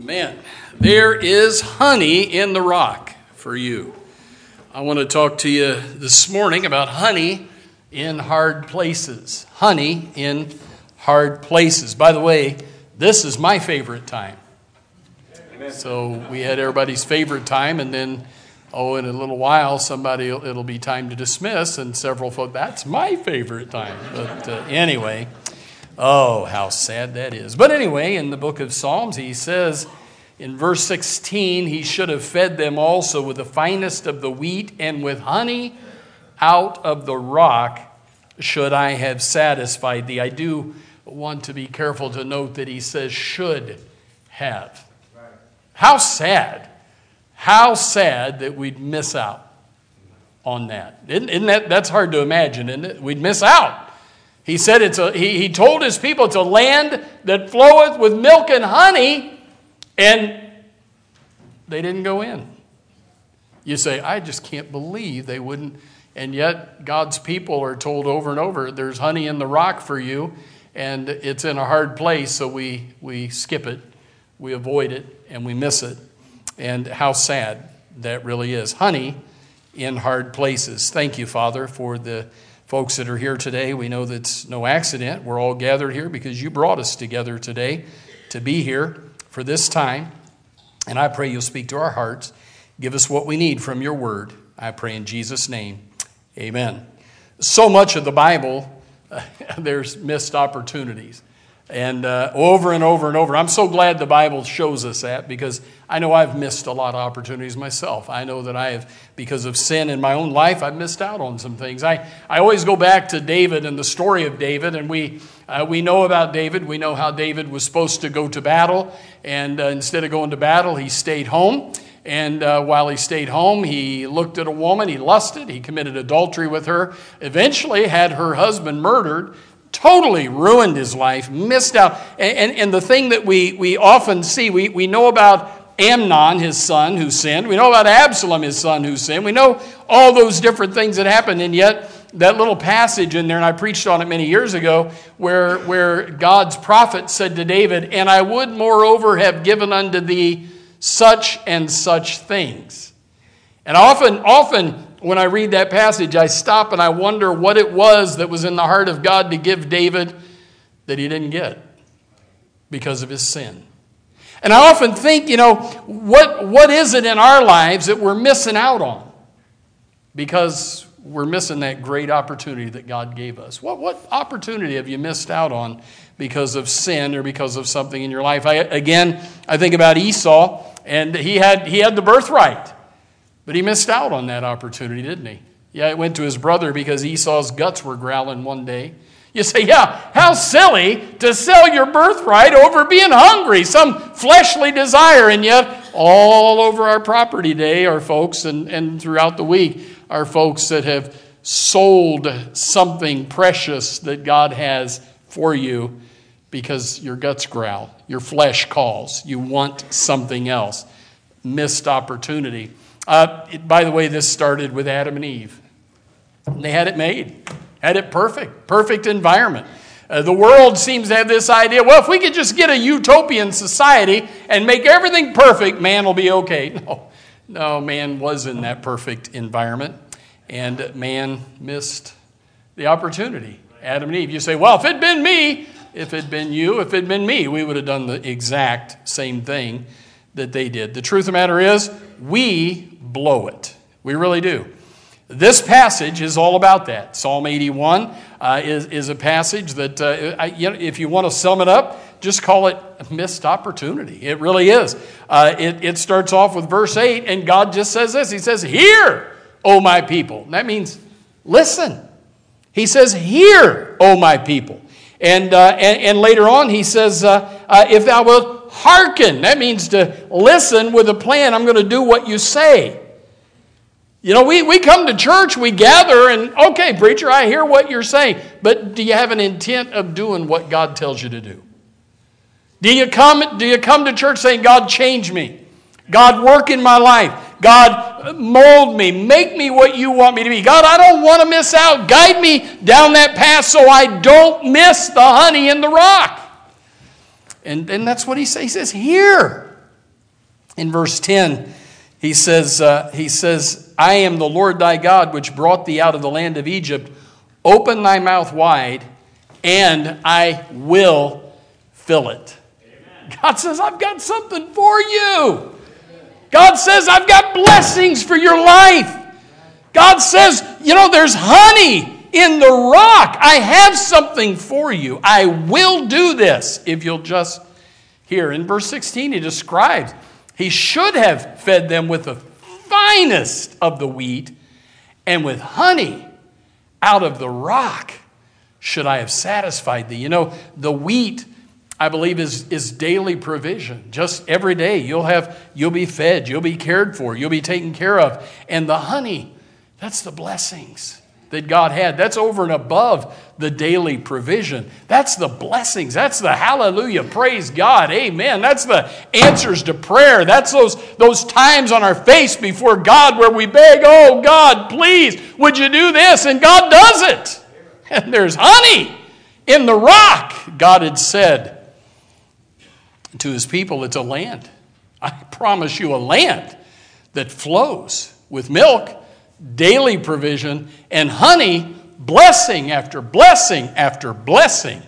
Amen. There is honey in the rock for you. I want to talk to you this morning about honey in hard places. Honey in hard places. By the way, this is my favorite time. Amen. So we had everybody's favorite time, and then, in a little while, it'll be time to dismiss, and several folks, that's my favorite time. But anyway, how sad that is. But anyway, in the book of Psalms, he says in verse 16, he should have fed them also with the finest of the wheat, and with honey out of the rock should I have satisfied thee. I do want to be careful to note that he says should have. Right. How sad that we'd miss out on that. Isn't that's hard to imagine, isn't it? We'd miss out. He said he told his people it's a land that floweth with milk and honey, and they didn't go in. You say, I just can't believe they wouldn't. And yet God's people are told over and over, there's honey in the rock for you, and it's in a hard place, so we skip it, we avoid it, and we miss it. And how sad that really is. Honey in hard places. Thank you, Father, for the folks that are here today. We know that's no accident. We're all gathered here because you brought us together today to be here for this time. And I pray you'll speak to our hearts. Give us what we need from your word. I pray in Jesus' name. Amen. So much of the Bible, there's missed opportunities. And over and over and over. I'm so glad the Bible shows us that, because I know I've missed a lot of opportunities myself. I know that I have, because of sin in my own life, I've missed out on some things. I always go back to David and the story of David, and we know about David. We know how David was supposed to go to battle, and instead of going to battle, he stayed home. And while he stayed home, he looked at a woman, he lusted, he committed adultery with her, eventually had her husband murdered, totally ruined his life, missed out. And the thing that we often see, we know about Amnon, his son, who sinned. We know about Absalom, his son, who sinned. We know all those different things that happened. And yet, that little passage in there, and I preached on it many years ago, where God's prophet said to David, and I would moreover have given unto thee such and such things. And often when I read that passage, I stop and I wonder what it was that was in the heart of God to give David that he didn't get because of his sin. And I often think, what is it in our lives that we're missing out on because we're missing that great opportunity that God gave us? What opportunity have you missed out on because of sin or because of something in your life? I think about Esau, and he had the birthright. But he missed out on that opportunity, didn't he? Yeah, it went to his brother because Esau's guts were growling one day. You say, how silly to sell your birthright over being hungry, some fleshly desire. And yet, all over our property day are folks, and throughout the week, are folks that have sold something precious that God has for you because your guts growl, your flesh calls, you want something else. Missed opportunity. By the way, this started with Adam and Eve. They had it made, had it perfect environment. The world seems to have this idea, well, if we could just get a utopian society and make everything perfect, man will be okay. No, man was in that perfect environment, and man missed the opportunity. Adam and Eve. You say, well, if it had been me, if it had been you, if it had been me, we would have done the exact same thing that they did. The truth of the matter is, we blow it. We really do. This passage is all about that. Psalm 81 is a passage that, if you want to sum it up, just call it a missed opportunity. It really is. It starts off with verse 8, and God just says this. He says, hear, O my people. That means listen. He says, hear, O my people. And later on, he says, if thou wilt hearken, that means to listen with a plan. I'm going to do what you say. We come to church, we gather, and okay, preacher, I hear what you're saying. But do you have an intent of doing what God tells you to do? Do you come to church saying, God, change me. God, work in my life. God, mold me. Make me what you want me to be. God, I don't want to miss out. Guide me down that path so I don't miss the honey in the rock. And that's what he says. He says, hear. In verse 10, he says, I am the Lord thy God, which brought thee out of the land of Egypt. Open thy mouth wide, and I will fill it. Amen. God says, I've got something for you. God says, I've got blessings for your life. God says, there's honey in the rock. I have something for you. I will do this if you'll just hear. In verse 16, he describes, he should have fed them with the finest of the wheat, and with honey out of the rock should I have satisfied thee. The wheat, I believe, is daily provision. Just every day you'll be fed, you'll be cared for, you'll be taken care of. And the honey, that's the blessings that God had. That's over and above the daily provision. That's the blessings. That's the hallelujah, praise God, amen. That's the answers to prayer. That's those times on our face before God where we beg, oh God, please, would you do this? And God does it. And there's honey in the rock. God had said to his people, it's a land. I promise you a land that flows with milk, daily provision, and honey, blessing after blessing after blessing.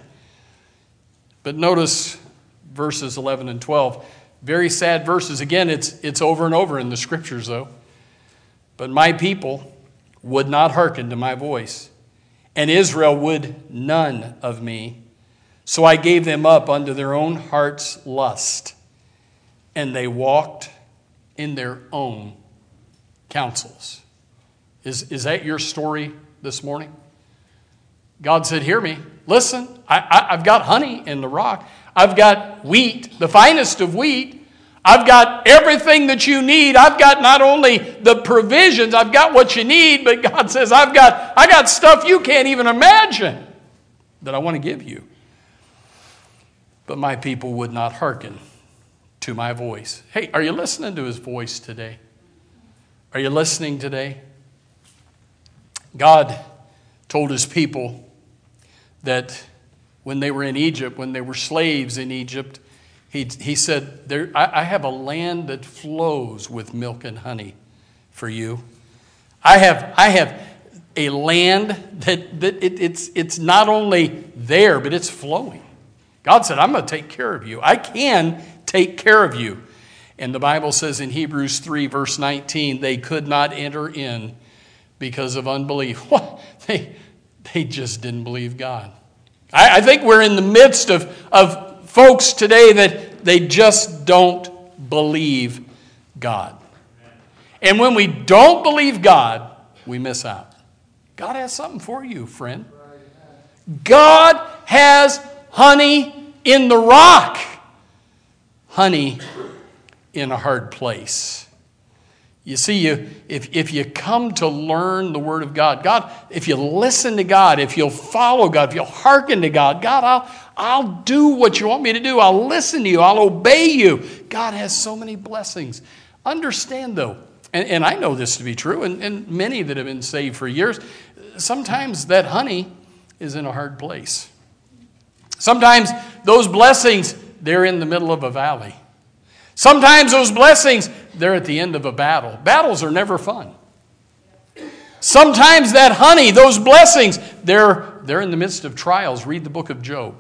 But notice verses 11 and 12. Very sad verses. Again, it's over and over in the scriptures, though. But my people would not hearken to my voice, and Israel would none of me. So I gave them up unto their own heart's lust, and they walked in their own counsels. Is that your story this morning? God said, hear me. Listen, I've got honey in the rock. I've got wheat, the finest of wheat. I've got everything that you need. I've got not only the provisions, I've got what you need, but God says, I got stuff you can't even imagine that I want to give you. But my people would not hearken to my voice. Hey, are you listening to his voice today? Are you listening today? God told his people that when they were in Egypt, when they were slaves in Egypt, he said, I have a land that flows with milk and honey for you. I have a land that it's not only there, but it's flowing. God said, I'm going to take care of you. I can take care of you. And the Bible says in Hebrews 3, verse 19, they could not enter in because of unbelief. What? They just didn't believe God. I think we're in the midst of folks today that they just don't believe God. And when we don't believe God, we miss out. God has something for you, friend. God has honey in the rock. Honey in a hard place. You see, if you come to learn the Word of God, if you listen to God, if you'll follow God, if you'll hearken to God, God, I'll do what you want me to do. I'll listen to you. I'll obey you. God has so many blessings. Understand, though, and I know this to be true, and many that have been saved for years, sometimes that honey is in a hard place. Sometimes those blessings, they're in the middle of a valley. Sometimes those blessings, they're at the end of a battle. Battles are never fun. Sometimes that honey, those blessings, they're in the midst of trials. Read the book of Job.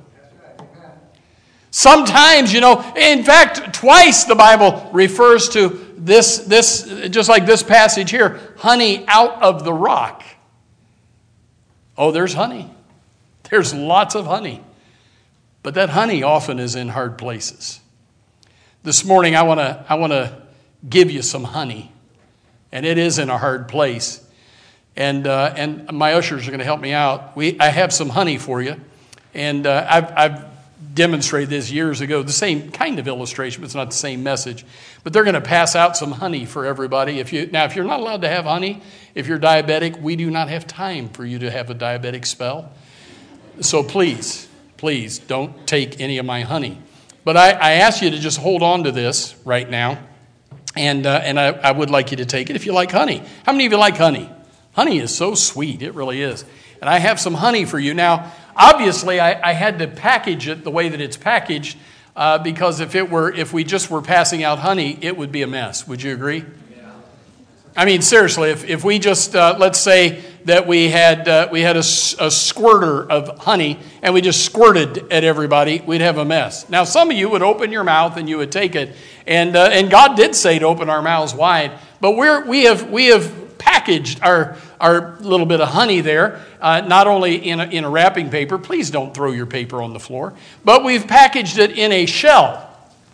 Sometimes, in fact, twice the Bible refers to this, just like this passage here, honey out of the rock. Oh, there's honey. There's lots of honey. But that honey often is in hard places. This morning, I want to give you some honey, and it is in a hard place. And my ushers are going to help me out. I have some honey for you, and I've demonstrated this years ago. The same kind of illustration, but it's not the same message. But they're going to pass out some honey for everybody. If you're not allowed to have honey, if you're diabetic, we do not have time for you to have a diabetic spell. So please don't take any of my honey. But I ask you to just hold on to this right now, and I would like you to take it if you like honey. How many of you like honey? Honey is so sweet. It really is. And I have some honey for you. Now, obviously, I had to package it the way that it's packaged because if we just were passing out honey, it would be a mess. Would you agree? Yeah. I mean, seriously, if we just let's say that we had a squirter of honey and we just squirted at everybody, we'd have a mess. Now, some of you would open your mouth and you would take it, and God did say to open our mouths wide, but we have packaged our little bit of honey there, not only in a wrapping paper. Please don't throw your paper on the floor. But we've packaged it in a shell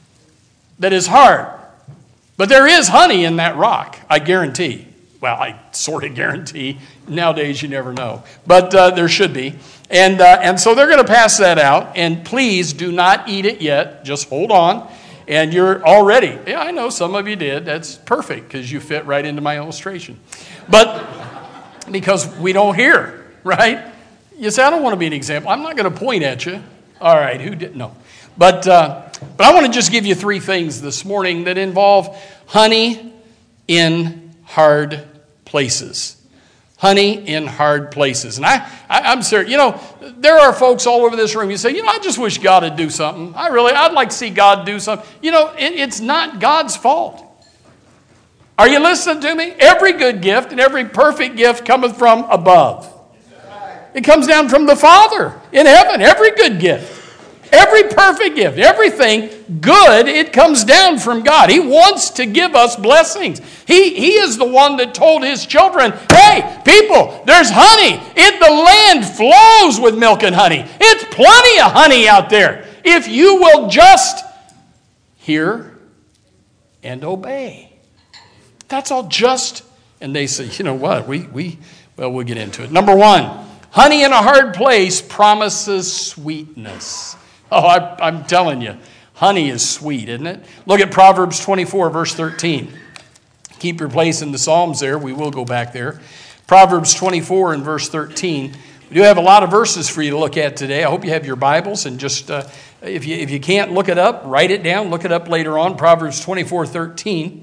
that is hard. But there is honey in that rock, I guarantee. Well, I sort of guarantee. Nowadays, you never know. But there should be. And so they're going to pass that out. And please do not eat it yet. Just hold on. And you're all ready. Yeah, I know some of you did. That's perfect because you fit right into my illustration. But because we don't hear, right? You say, I don't want to be an example. I'm not going to point at you. All right, who did? No. But I want to just give you 3 things this morning that involve honey in hard places. Honey in hard places. And I'm serious. You know, there are folks all over this room. You say, I just wish God would do something. I'd like to see God do something. It's not God's fault. Are you listening to me? Every good gift and every perfect gift cometh from above. It comes down from the Father in heaven. Every good gift. Every perfect gift, everything good, it comes down from God. He wants to give us blessings. He is the one that told his children, hey, people, there's honey. The land flows with milk and honey. It's plenty of honey out there. If you will just hear and obey. That's all just. And they say, you know what, we'll get into it. Number 1, honey in a hard place promises sweetness. Oh, I'm telling you, honey is sweet, isn't it? Look at Proverbs 24, verse 13. Keep your place in the Psalms there. We will go back there. Proverbs 24 and verse 13. We do have a lot of verses for you to look at today. I hope you have your Bibles, and just if you can't look it up, write it down. Look it up later on. Proverbs 24:13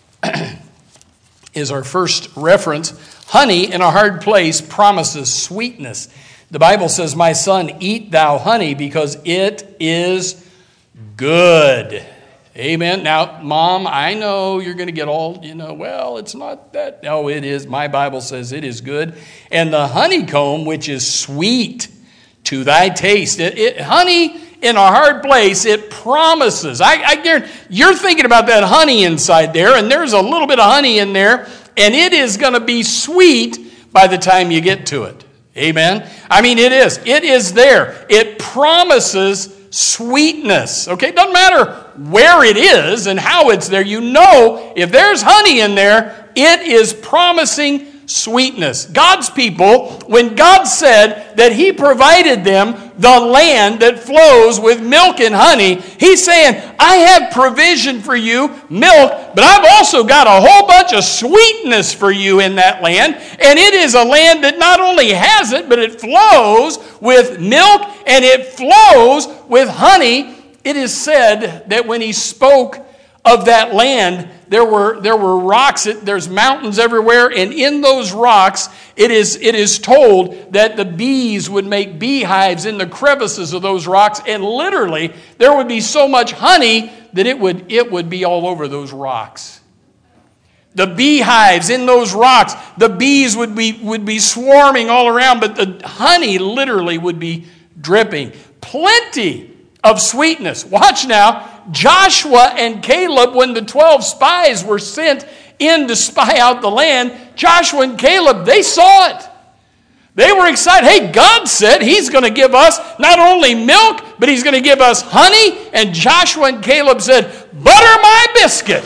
is our first reference. Honey in a hard place promises sweetness. The Bible says, my son, eat thou honey because it is good. Amen. Now, Mom, I know you're going to get all, well, it's not that. No, it is. My Bible says it is good. And the honeycomb, which is sweet to thy taste. Honey in a hard place, it promises. I guarantee you're thinking about that honey inside there, and there's a little bit of honey in there, and it is going to be sweet by the time you get to it. Amen. I mean, it is. It is there. It promises sweetness. Okay, it doesn't matter where it is and how it's there. If there's honey in there, it is promising sweetness. God's people, when God said that he provided them the land that flows with milk and honey, he's saying, I have provision for you, milk, but I've also got a whole bunch of sweetness for you in that land. And it is a land that not only has it, but it flows with milk and it flows with honey. It is said that when he spoke of that land, there were rocks, there's mountains everywhere, and in those rocks, it is told that the bees would make beehives in the crevices of those rocks, and literally, there would be so much honey that it would be all over those rocks. The beehives in those rocks, the bees would be swarming all around, but the honey literally would be dripping. Plenty of sweetness. Watch now. Joshua and Caleb, when the 12 spies were sent in to spy out the land, Joshua and Caleb, they saw it. They were excited. Hey, God said he's going to give us not only milk, but he's going to give us honey. And Joshua and Caleb said, butter my biscuit.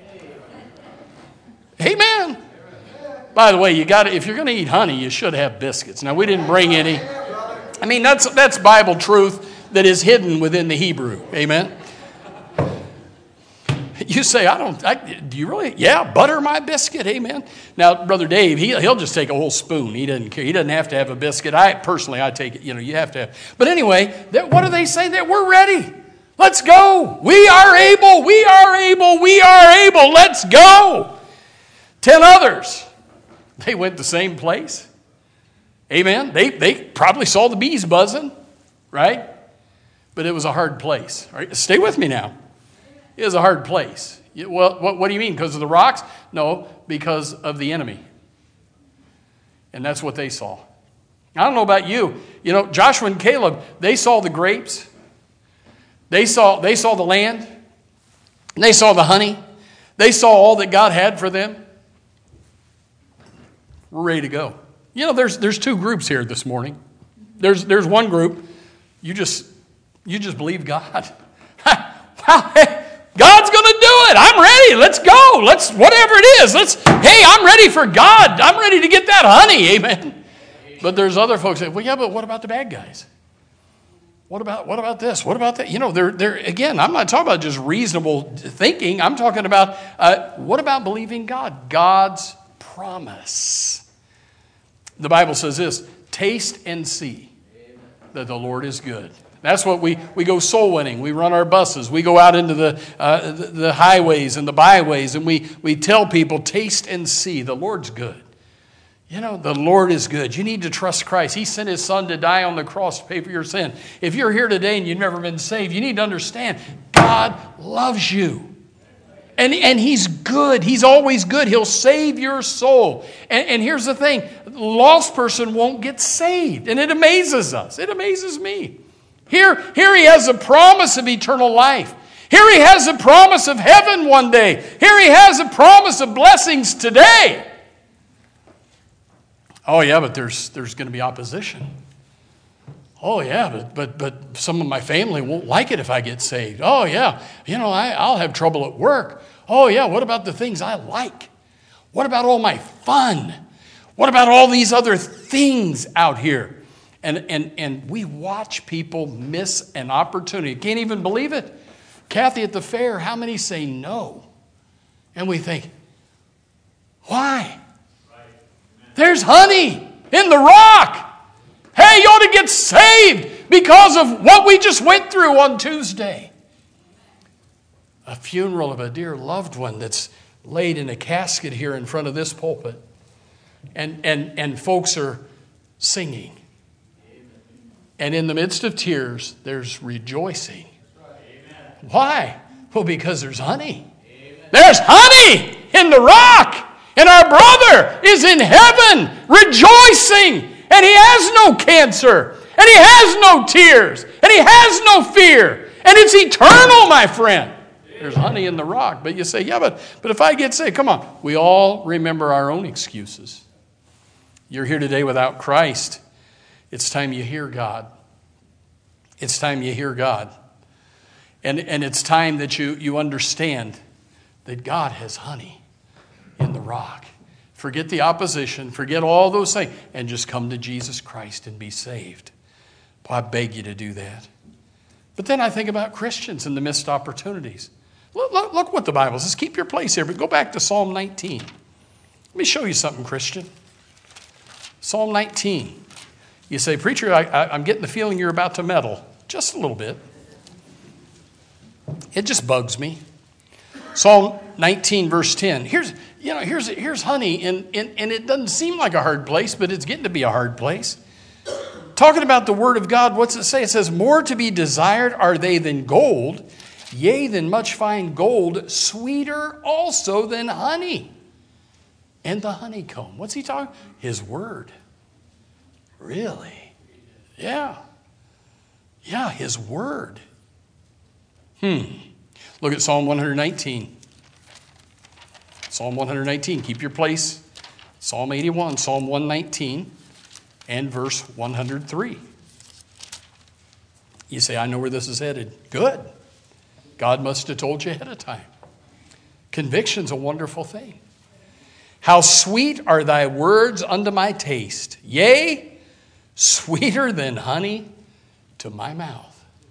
Amen. By the way, if you're going to eat honey, you should have biscuits. Now, we didn't bring any. I mean, that's Bible truth that is hidden within the Hebrew. Amen. You say, do you really? Yeah, butter my biscuit, amen. Now, Brother Dave, he'll just take a whole spoon. He doesn't care. He doesn't have to have a biscuit. I take it, you have to have. But anyway, what do they say? That we're ready. Let's go. We are able. Let's go. 10 others. They went the same place. Amen. They probably saw the bees buzzing, right? but it was a hard place. All right, stay with me now. It was a hard place. Well, what do you mean? Because of the rocks? No, because of the enemy. And that's what they saw. I don't know about you. You know, Joshua and Caleb, they saw the grapes. They saw the land. They saw the honey. They saw all that God had for them. We're ready to go. You know, there's two groups here this morning. There's one group. You just believe God. God's going to do it. I'm ready. Let's go. Whatever it is. Hey, I'm ready for God. I'm ready to get that honey. Amen. But there's other folks that, well, yeah, but what about the bad guys? What about this? What about that? You know, they're again, I'm not talking about just reasonable thinking. I'm talking about what about believing God? God's promise. The Bible says this, taste and see that the Lord is good. That's what we go soul winning. We run our buses. We go out into the highways and the byways, and we tell people, taste and see, the Lord's good. You know, the Lord is good. You need to trust Christ. He sent His Son to die on the cross to pay for your sin. If you're here today and you've never been saved, you need to understand God loves you. And He's good. He's always good. He'll save your soul. And here's the thing. The lost person won't get saved. And it amazes us. It amazes me. Here He has a promise of eternal life. Here He has a promise of heaven one day. Here He has a promise of blessings today. Oh, yeah, but there's going to be opposition. Oh, yeah, but some of my family won't like it if I get saved. Oh, yeah, you know, I'll have trouble at work. Oh, yeah, what about the things I like? What about all my fun? What about all these other things out here? And we watch people miss an opportunity. Can't even believe it. Kathy, at the fair, how many say no? And we think, why? There's honey in the rock. Hey, you ought to get saved because of what we just went through on Tuesday. A funeral of a dear loved one that's laid in a casket here in front of this pulpit. And folks are singing. And in the midst of tears, there's rejoicing. Why? Well, because there's honey. There's honey in the rock. And our brother is in heaven rejoicing. And he has no cancer. And he has no tears. And he has no fear. And it's eternal, my friend. There's honey in the rock. But you say, yeah, but if I get saved, come on. We all remember our own excuses. You're here today without Christ. It's time you hear God. It's time you hear God. And it's time that you understand that God has honey in the rock. Forget the opposition. Forget all those things. And just come to Jesus Christ and be saved. Boy, I beg you to do that. But then I think about Christians and the missed opportunities. Look what the Bible says. Keep your place here, but go back to Psalm 19. Let me show you something, Christian. Psalm 19. You say, preacher, I'm getting the feeling you're about to meddle. Just a little bit. It just bugs me. Psalm 19, verse 10. Here's honey, and it doesn't seem like a hard place, but it's getting to be a hard place. Talking about the word of God, what's it say? It says, more to be desired are they than gold, yea, than much fine gold, sweeter also than honey. And the honeycomb. What's he talking? His word. Really? Yeah. Yeah, his word. Look at Psalm 119. Psalm 119, keep your place. Psalm 81, Psalm 119, and verse 103. You say, I know where this is headed. Good. God must have told you ahead of time. Conviction's a wonderful thing. How sweet are thy words unto my taste, yea, sweeter than honey to my mouth.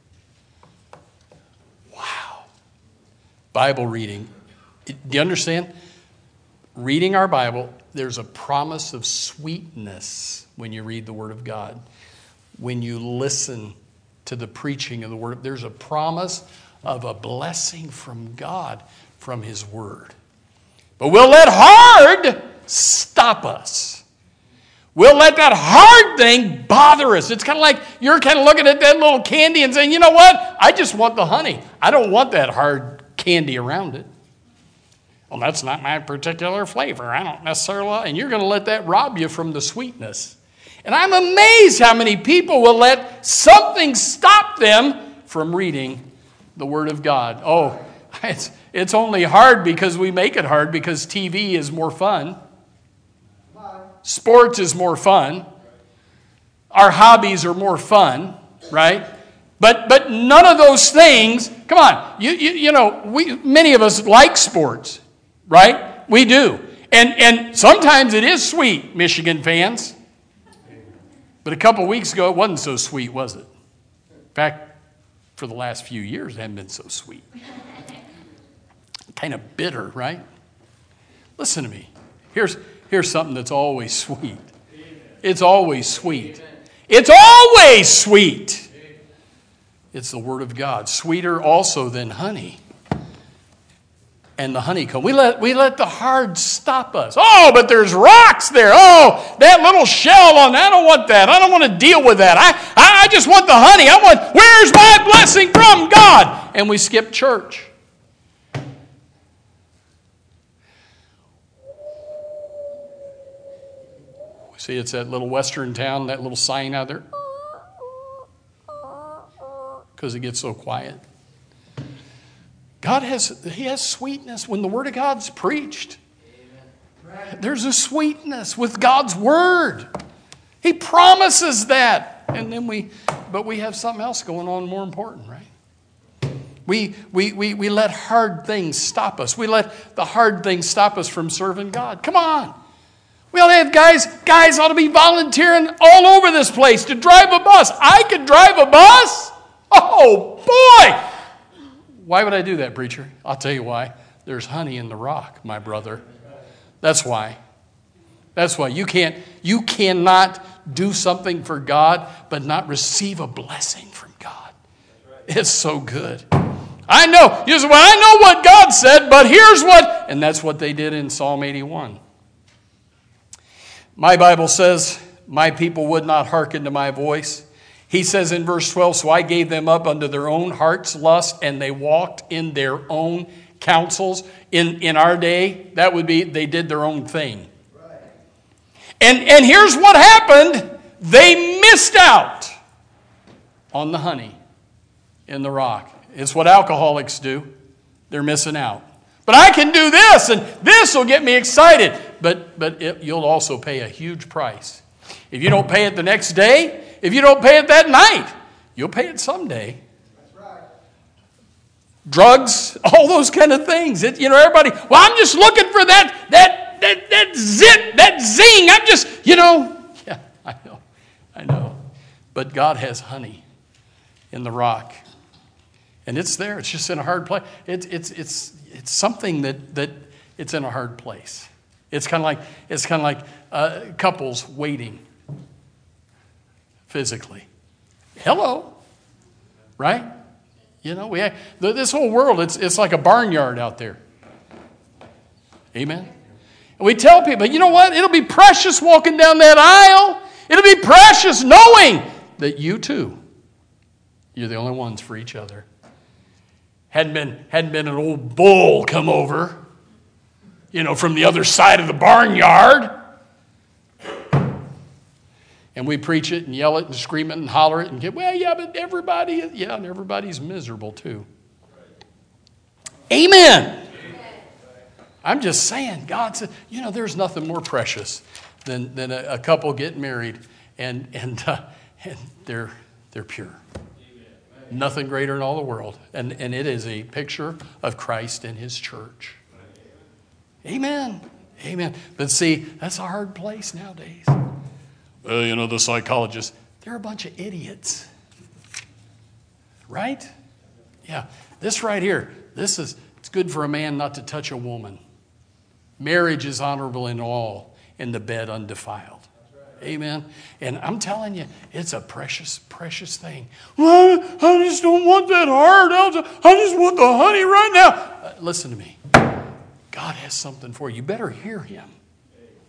Wow. Bible reading. Do you understand? Reading our Bible, there's a promise of sweetness when you read the Word of God. When you listen to the preaching of the Word, there's a promise of a blessing from God, from His Word. But we'll let hard stop us. We'll let that hard thing bother us. It's kind of like you're kind of looking at that little candy and saying, you know what? I just want the honey. I don't want that hard candy around it. Well, that's not my particular flavor. I don't necessarily, and you're going to let that rob you from the sweetness. And I'm amazed how many people will let something stop them from reading the Word of God. Oh, it's only hard because we make it hard because TV is more fun. Sports is more fun. Our hobbies are more fun, right? But none of those things, come on, you know, many of us like sports, right? We do. And sometimes it is sweet, Michigan fans. But a couple weeks ago, it wasn't so sweet, was it? In fact, for the last few years, it hasn't been so sweet. Kind of bitter, right? Listen to me. Here's something that's always sweet. It's always sweet. It's always sweet. It's the Word of God. Sweeter also than honey. And the honeycomb. We let the hard stop us. Oh, but there's rocks there. Oh, that little shell on that. I don't want that. I don't want to deal with that. I just want the honey. Where's my blessing from God? And we skip church. See, it's that little western town, that little sign out there. Because it gets so quiet. He has sweetness when the Word of God's preached. There's a sweetness with God's Word. He promises that. And then we have something else going on more important, right? We let hard things stop us. We let the hard things stop us from serving God. Come on. We ought to have guys ought to be volunteering all over this place to drive a bus. I could drive a bus? Oh, boy. Why would I do that, preacher? I'll tell you why. There's honey in the rock, my brother. That's why. That's why. You cannot do something for God but not receive a blessing from God. It's so good. I know. You say, well, I know what God said, but here's what. And that's what they did in Psalm 81. My Bible says, my people would not hearken to my voice. He says in verse 12, so I gave them up unto their own heart's lust, and they walked in their own counsels. In our day, that would be they did their own thing. Right. And here's what happened. They missed out on the honey in the rock. It's what alcoholics do. They're missing out. But I can do this, and this will get me excited. But you'll also pay a huge price. If you don't pay it the next day, if you don't pay it that night, you'll pay it someday. That's right. Drugs, all those kind of things. Everybody, well, I'm just looking for that zit, that zing. I'm just, yeah, I know. But God has honey in the rock. And it's there. It's just in a hard place. It's something that it's in a hard place. It's kind of like couples waiting physically. Hello, right? We have, this whole world. It's like a barnyard out there. Amen. And we tell people, you know what? It'll be precious walking down that aisle. It'll be precious knowing that you too, you're the only ones for each other. Hadn't been an old bull come over, from the other side of the barnyard. And we preach it and yell it and scream it and holler it and get, but everybody's miserable too. Amen. I'm just saying, God said, there's nothing more precious than a couple getting married and they're pure. Nothing greater in all the world. And it is a picture of Christ and his church. Amen. Amen. But see, that's a hard place nowadays. Well, the psychologists, they're a bunch of idiots. Right? Yeah. This right here, it's good for a man not to touch a woman. Marriage is honorable in all, and the bed undefiled. Amen. And I'm telling you, it's a precious, precious thing. Well, I just don't want that hard. I just want the honey right now. Listen to me. God has something for you. You better hear him.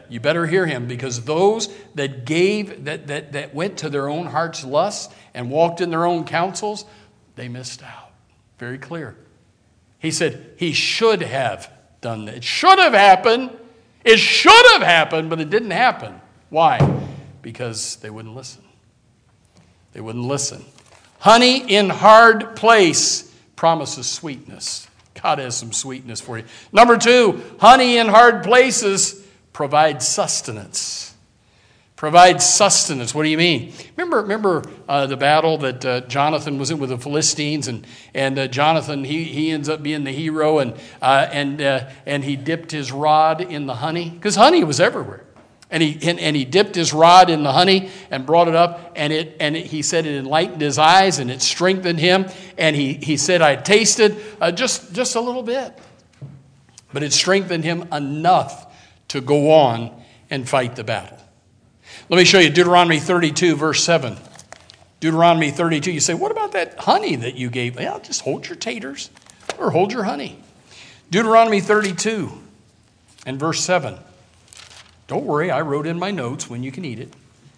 You better hear him, because those that gave, that went to their own heart's lust and walked in their own counsels, they missed out. Very clear. He said he should have done that. It should have happened. It should have happened, but it didn't happen. Why? Because they wouldn't listen. They wouldn't listen. Honey in hard place promises sweetness. God has some sweetness for you. Number 2, honey in hard places provides sustenance. Provides sustenance. What do you mean? Remember the battle that Jonathan was in with the Philistines, and Jonathan he ends up being the hero, and he dipped his rod in the honey, because honey was everywhere, and he dipped his rod in the honey and brought it up, and he said it enlightened his eyes and it strengthened him, and he said, I tasted just a little bit, but it strengthened him enough to go on and fight the battle. Let me show you Deuteronomy 32, verse 7. Deuteronomy 32, you say, what about that honey that you gave? Well, just hold your taters or hold your honey. Deuteronomy 32 and verse 7. Don't worry, I wrote in my notes when you can eat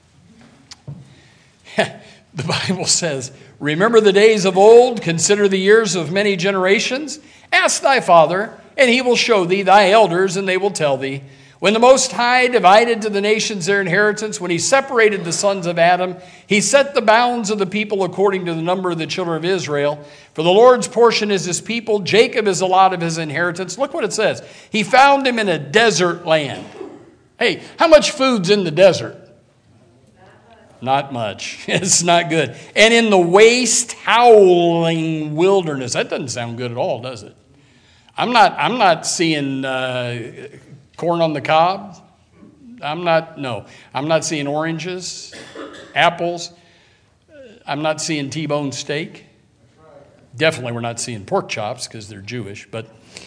it. The Bible says, remember the days of old, consider the years of many generations. Ask thy father, and he will show thee thy elders, and they will tell thee. When the Most High divided to the nations their inheritance, when he separated the sons of Adam, he set the bounds of the people according to the number of the children of Israel. For the Lord's portion is his people. Jacob is the lot of his inheritance. Look what it says. He found him in a desert land. Hey, how much food's in the desert? Not much. It's not good. And in the waste, howling wilderness. That doesn't sound good at all, does it? I'm not seeing corn on the cob. I'm not seeing oranges, apples. I'm not seeing T-bone steak. Definitely we're not seeing pork chops because they're Jewish. But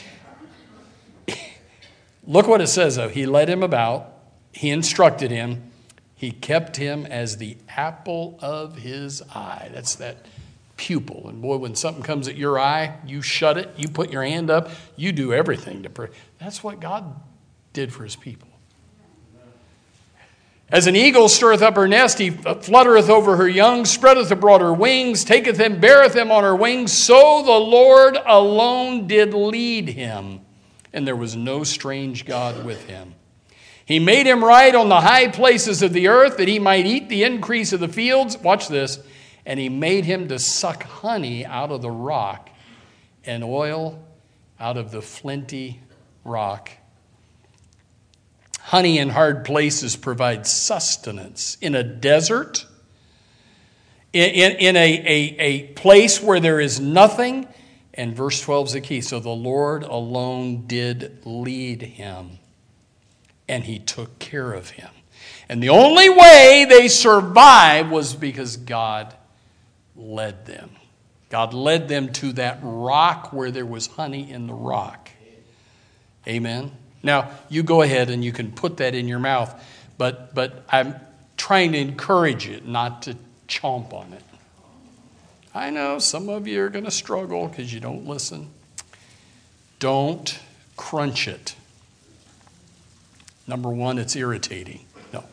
look what it says, though. He led him about. He instructed him. He kept him as the apple of his eye. That's that pupil. And boy, when something comes at your eye, you shut it. You put your hand up. You do everything to pray. That's what God did for his people. As an eagle stirreth up her nest, he fluttereth over her young, spreadeth abroad her wings, taketh them, beareth them on her wings. So the Lord alone did lead him, and there was no strange God with him. He made him ride on the high places of the earth, that he might eat the increase of the fields. Watch this. And he made him to suck honey out of the rock, and oil out of the flinty rock. Honey in hard places provides sustenance. In a desert, in a place where there is nothing, and verse 12 is the key. So the Lord alone did lead him, and he took care of him. And the only way they survived was because God led them. God led them to that rock where there was honey in the rock. Amen. Now, you go ahead and you can put that in your mouth, but I'm trying to encourage you not to chomp on it. I know some of you are going to struggle because you don't listen. Don't crunch it. Number one, it's irritating. No.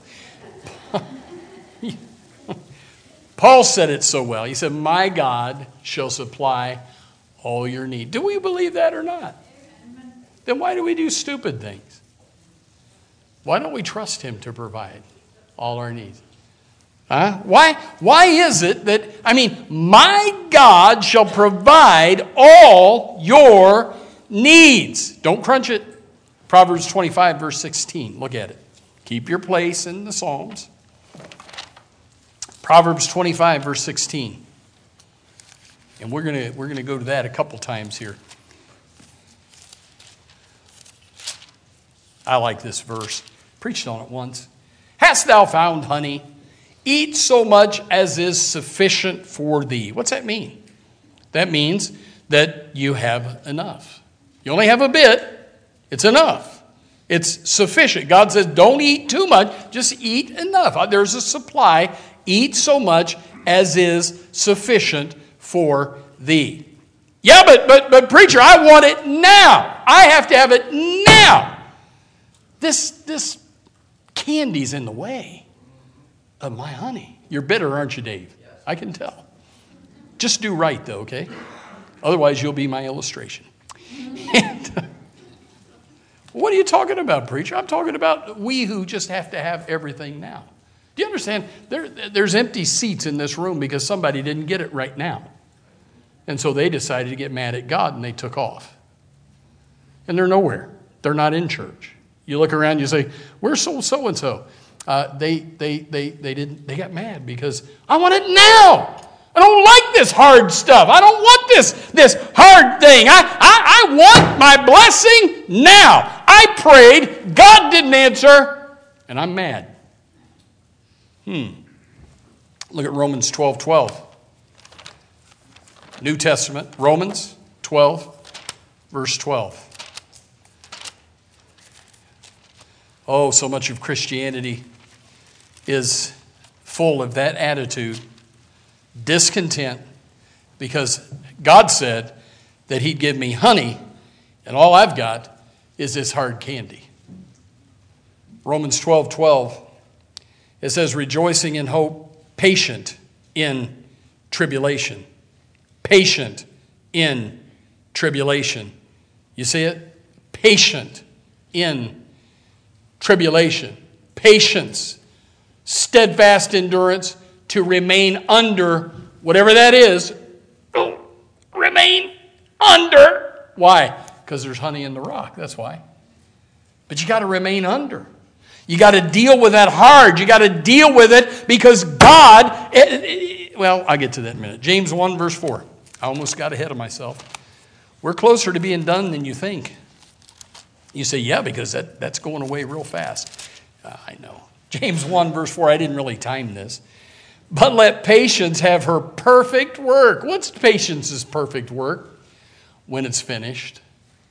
Paul said it so well. He said, my God shall supply all your need. Do we believe that or not? Then why do we do stupid things? Why don't we trust him to provide all our needs? Huh? Why is it that, my God shall provide all your needs. Don't crunch it. Proverbs 25, verse 16. Look at it. Keep your place in the Psalms. Proverbs 25, verse 16. And we're gonna go to that a couple times here. I like this verse. Preached on it once. Hast thou found honey? Eat so much as is sufficient for thee. What's that mean? That means that you have enough. You only have a bit. It's enough. It's sufficient. God says, don't eat too much. Just eat enough. There's a supply. Eat so much as is sufficient for thee. Yeah, but preacher, I want it now. I have to have it now. This candy's in the way of my honey. You're bitter, aren't you, Dave? I can tell. Just do right, though, okay? Otherwise, you'll be my illustration. What are you talking about, preacher? I'm talking about we who just have to have everything now. Do you understand? There's empty seats in this room because somebody didn't get it right now. And so they decided to get mad at God, and they took off. And they're nowhere. They're not in church. You look around, you say, "Where's so-and-so?" They got mad because I want it now. I don't like this hard stuff. I don't want this hard thing. I want my blessing now. I prayed, God didn't answer, and I'm mad. Look at Romans 12:12. New Testament, Romans 12, verse 12. Oh, so much of Christianity is full of that attitude, discontent, because God said that he'd give me honey, and all I've got is this hard candy. Romans 12:12, it says, rejoicing in hope, patient in tribulation. Patient in tribulation. You see it? Patient in tribulation. Patience. Steadfast endurance to remain under whatever that is. Remain under. Why? Because there's honey in the rock. That's why. But you got to remain under. You got to deal with that hard. You got to deal with it because God, well, I'll get to that in a minute. James 1, verse 4. I almost got ahead of myself. We're closer to being done than you think. You say, yeah, because that's going away real fast. I know. James 1, verse 4, I didn't really time this. But let patience have her perfect work. What's patience's perfect work? When it's finished.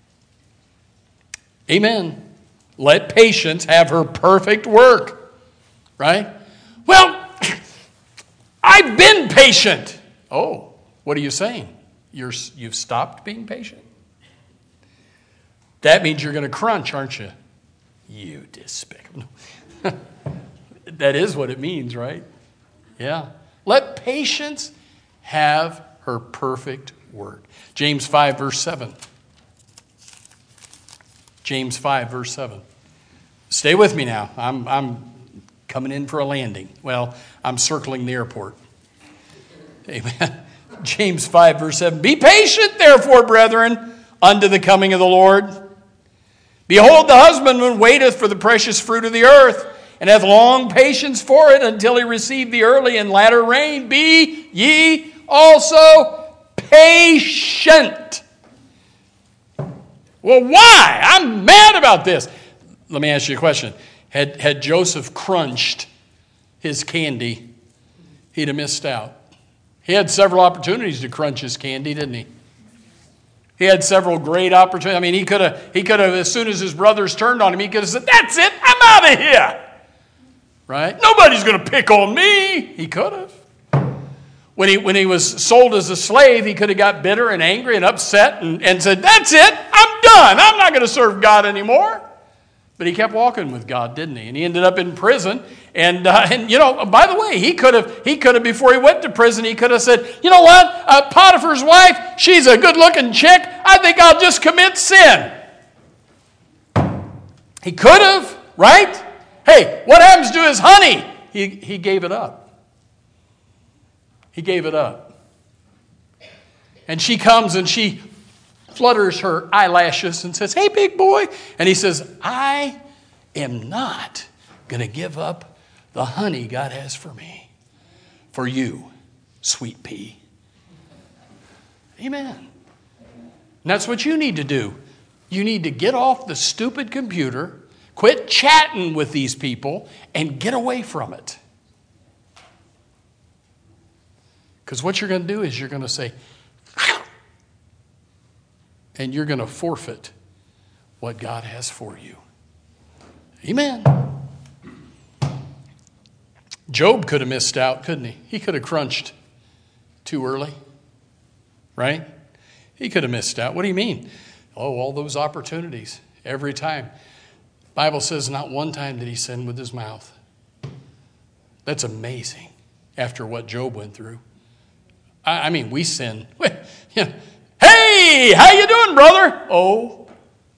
Amen. Let patience have her perfect work. Right? Well, I've been patient. Oh, what are you saying? You've stopped being patient? That means you're going to crunch, aren't you? You despicable. That is what it means, right? Yeah. Let patience have her perfect work. James 5, verse 7. James 5, verse 7. Stay with me now. I'm coming in for a landing. Well, I'm circling the airport. Amen. James 5, verse 7. Be patient, therefore, brethren, unto the coming of the Lord. Behold, the husbandman waiteth for the precious fruit of the earth, and hath long patience for it until he receive the early and latter rain. Be ye also patient. Well, why? I'm mad about this. Let me ask you a question. Had Joseph crunched his candy, he'd have missed out. He had several opportunities to crunch his candy, didn't he? He had several great opportunities. I mean, he could have, as soon as his brothers turned on him, he could have said, that's it, I'm out of here. Right? Nobody's going to pick on me. He could have. When he was sold as a slave, he could have got bitter and angry and upset and said, that's it, I'm done. I'm not going to serve God anymore. But he kept walking with God, didn't he? And he ended up in prison. And you know, by the way, he could have, before he went to prison, he could have said, you know what, Potiphar's wife, she's a good-looking chick. I think I'll just commit sin. He could have, right? Hey, what happens to his honey? He gave it up. He gave it up. And she comes and she flutters her eyelashes and says, hey, big boy. And he says, I am not going to give up the honey God has for me, for you, sweet pea. Amen. And that's what you need to do. You need to get off the stupid computer, quit chatting with these people, and get away from it. Because what you're going to do is you're going to say, and you're going to forfeit what God has for you. Amen. Job could have missed out, couldn't he? He could have crunched too early, right? He could have missed out. What do you mean? Oh, all those opportunities every time. Bible says not one time did he sin with his mouth. That's amazing after what Job went through. I mean, we sin. Hey, how you doing, brother? Oh,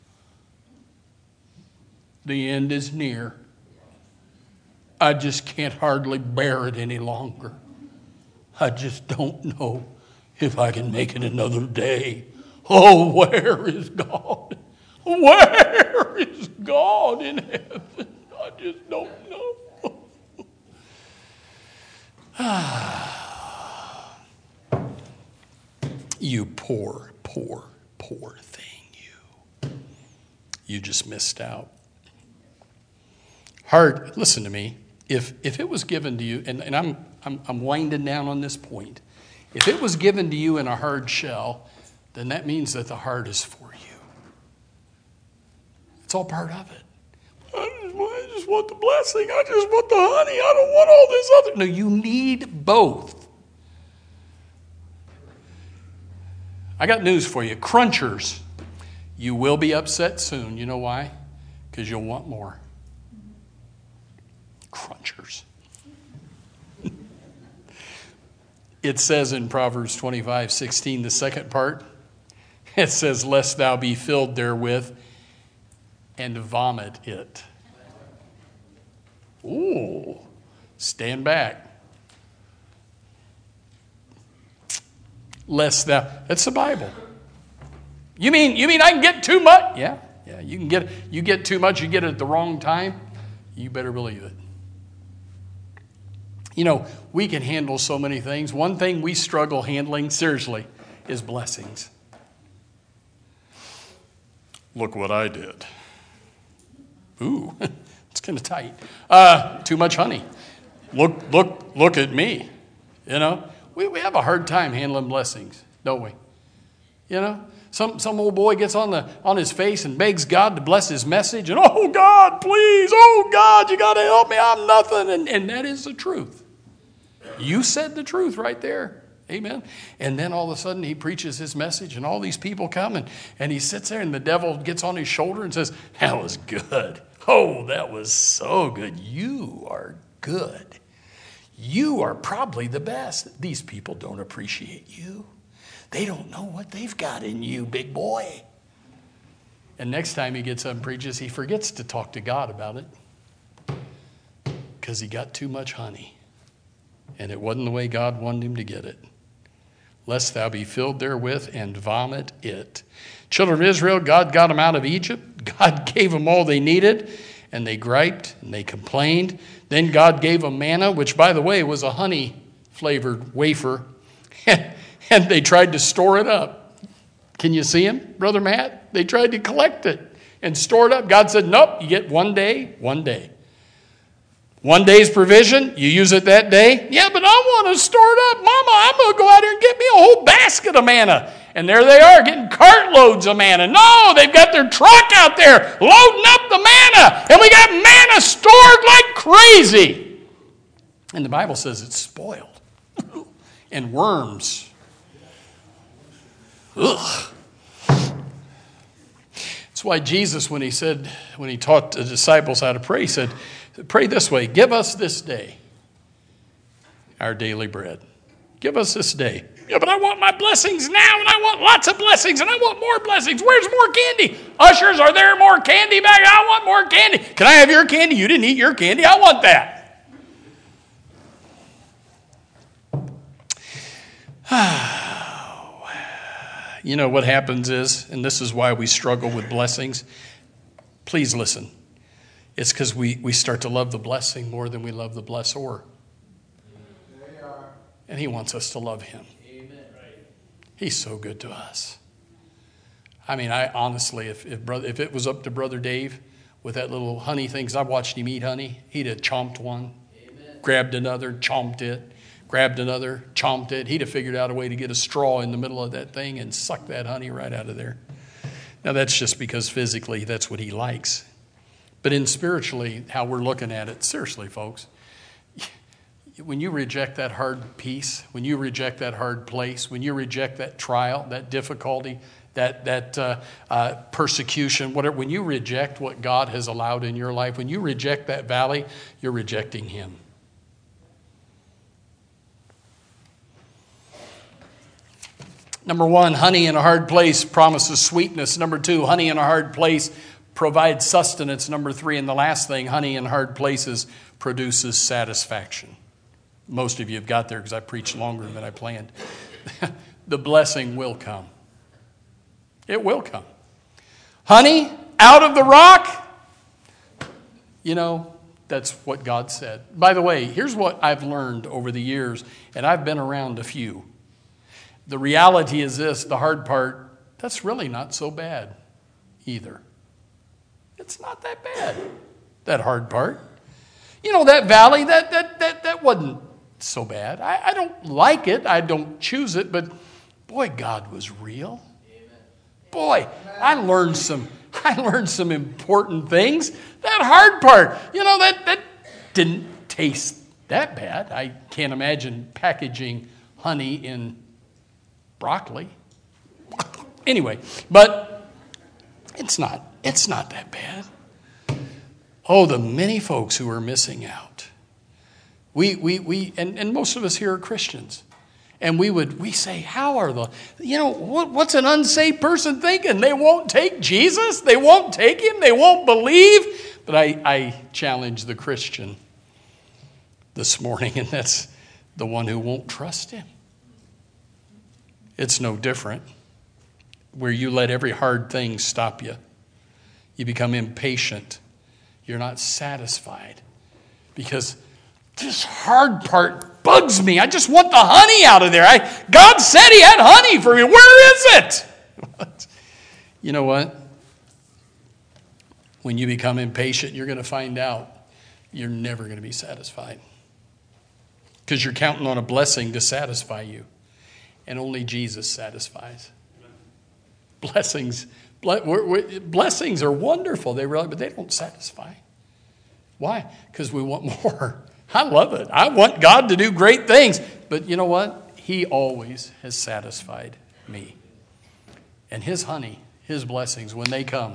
the end is near. I just can't hardly bear it any longer. I just don't know if I can make it another day. Oh, where is God? Where is God in heaven? I just don't know. You poor, poor, poor thing, you just missed out. Hard, listen to me. If it was given to you, and I'm winding down on this point. If it was given to you in a hard shell, then that means that the heart is for you. It's all part of it. I just want the blessing. I just want the honey. I don't want all this other. No, you need both. I got news for you. Crunchers, you will be upset soon. You know why? Because you'll want more. Crunchers. It says in Proverbs 25:16, the second part, it says, lest thou be filled therewith and vomit it. Ooh, stand back. Lest thou, that's the Bible. You mean I can get too much? Yeah, you get too much, you get it at the wrong time, you better believe it. You know, we can handle so many things. One thing we struggle handling, seriously, is blessings. Look what I did. Ooh, it's kind of tight. Too much honey. Look at me. You know, we have a hard time handling blessings, don't we? You know, some old boy gets on his face and begs God to bless his message, and oh God, please, oh God, you got to help me. I'm nothing, and that is the truth. You said the truth right there. Amen. And then all of a sudden he preaches his message and all these people come and he sits there and the devil gets on his shoulder and says, that was good. Oh, that was so good. You are good. You are probably the best. These people don't appreciate you. They don't know what they've got in you, big boy. And next time he gets up and preaches, he forgets to talk to God about it because he got too much honey. And it wasn't the way God wanted him to get it. Lest thou be filled therewith and vomit it. Children of Israel, God got them out of Egypt. God gave them all they needed. And they griped and they complained. Then God gave them manna, which, by the way, was a honey-flavored wafer. And they tried to store it up. Can you see him, Brother Matt? They tried to collect it and store it up. God said, nope, you get one day. 1 day's provision, you use it that day. Yeah, but I want to store it up. Mama, I'm going to go out here and get me a whole basket of manna. And there they are getting cartloads of manna. No, they've got their truck out there loading up the manna. And we got manna stored like crazy. And the Bible says it's spoiled. And worms. Ugh. That's why Jesus, when he taught the disciples how to pray, he said, pray this way, give us this day our daily bread. Give us this day. Yeah, but I want my blessings now, and I want lots of blessings, and I want more blessings. Where's more candy? Ushers, are there more candy back? I want more candy. Can I have your candy? You didn't eat your candy. I want that. You know what happens is, and this is why we struggle with blessings. Please listen. It's because we start to love the blessing more than we love the blessor. And he wants us to love him. He's so good to us. I mean, I honestly, if it was up to Brother Dave with that little honey thing, because I watched him eat honey, he'd have chomped one, grabbed another, chomped it, grabbed another, chomped it. He'd have figured out a way to get a straw in the middle of that thing and suck that honey right out of there. Now, that's just because physically that's what he likes. But in spiritually, how we're looking at it, seriously, folks, when you reject that hard piece, when you reject that hard place, when you reject that trial, that difficulty, that persecution, whatever. When you reject what God has allowed in your life, when you reject that valley, you're rejecting Him. Number one, honey in a hard place promises sweetness. Number two, honey in a hard place provides sustenance. Number three, and the last thing, honey in hard places produces satisfaction. Most of you have got there because I preached longer than I planned. The blessing will come. It will come. Honey out of the rock. You know, that's what God said. By the way, here's what I've learned over the years, and I've been around a few. The reality is this, the hard part, that's really not so bad either. It's not that bad, that hard part. You know, that valley, that wasn't so bad. I don't like it. I don't choose it, but boy, God was real. Boy, I learned some important things. That hard part, you know, that didn't taste that bad. I can't imagine packaging honey in broccoli. Anyway, but it's not that bad. Oh, the many folks who are missing out. And most of us here are Christians. And we say, how are what's an unsaved person thinking? They won't take Jesus? They won't take Him? They won't believe? But I challenge the Christian this morning, and that's the one who won't trust Him. It's no different. Where you let every hard thing stop you. You become impatient. You're not satisfied. Because this hard part bugs me. I just want the honey out of there. God said He had honey for me. Where is it? You know what? When you become impatient, you're going to find out you're never going to be satisfied. Because you're counting on a blessing to satisfy you. And only Jesus satisfies. Blessings are wonderful, but they don't satisfy. Why? Because we want more. I love it. I want God to do great things. But you know what? He always has satisfied me. And His honey, His blessings, when they come,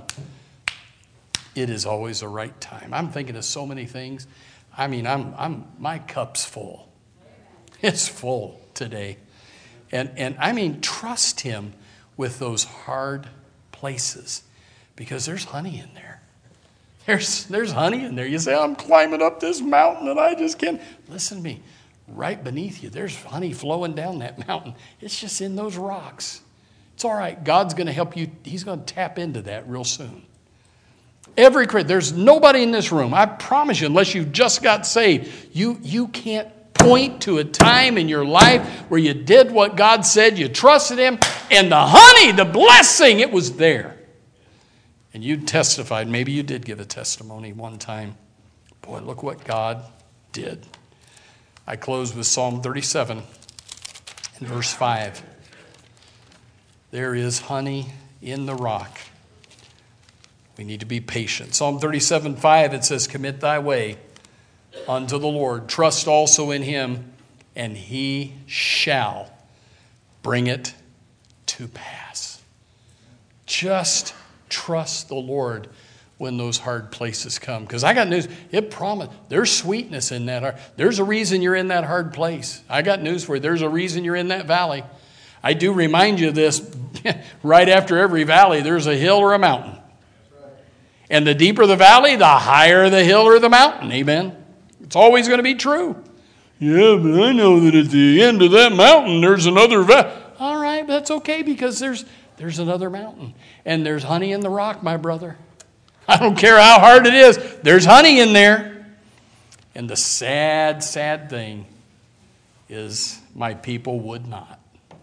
it is always the right time. I'm thinking of so many things. I mean, my cup's full. It's full today. And I mean, trust Him with those hard places because there's honey in there. There's honey in there. You say, I'm climbing up this mountain and I just can't. Listen to me. Right beneath you, there's honey flowing down that mountain. It's just in those rocks. It's all right. God's going to help you. He's going to tap into that real soon. There's nobody in this room, I promise you, unless you just got saved, you can't point to a time in your life where you did what God said, you trusted Him, and the honey, the blessing, it was there. And you testified. Maybe you did give a testimony one time. Boy, look what God did. I close with Psalm 37 and verse 5. There is honey in the rock. We need to be patient. Psalm 37:5, it says, commit thy way unto the Lord. Trust also in Him, and He shall bring it to pass. Just trust the Lord when those hard places come. Because I got news. It promised. There's sweetness in that heart. There's a reason you're in that hard place. I got news for you. There's a reason you're in that valley. I do remind you of this. Right after every valley, there's a hill or a mountain. And the deeper the valley, the higher the hill or the mountain. Amen. It's always going to be true. Yeah, but I know that at the end of that mountain, there's another valley. All right, but that's okay because there's another mountain. And there's honey in the rock, my brother. I don't care how hard it is. There's honey in there. And the sad, sad thing is my people would not.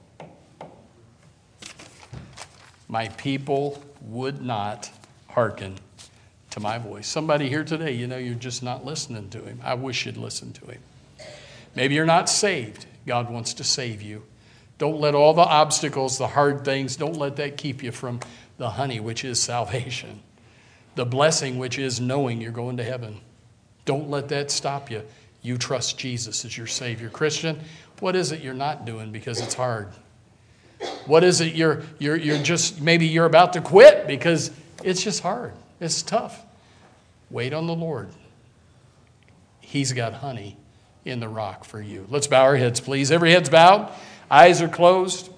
My people would not hearken to my voice. Somebody here today, you're just not listening to Him. I wish you'd listen to Him. Maybe you're not saved. God wants to save you. Don't let all the obstacles, the hard things, don't let that keep you from the honey, which is salvation. The blessing, which is knowing you're going to heaven. Don't let that stop you. You trust Jesus as your Savior. Christian, what is it you're not doing because it's hard? What is it you're just, maybe you're about to quit because it's just hard. It's tough. Wait on the Lord. He's got honey in the rock for you. Let's bow our heads, please. Every head's bowed. Eyes are closed.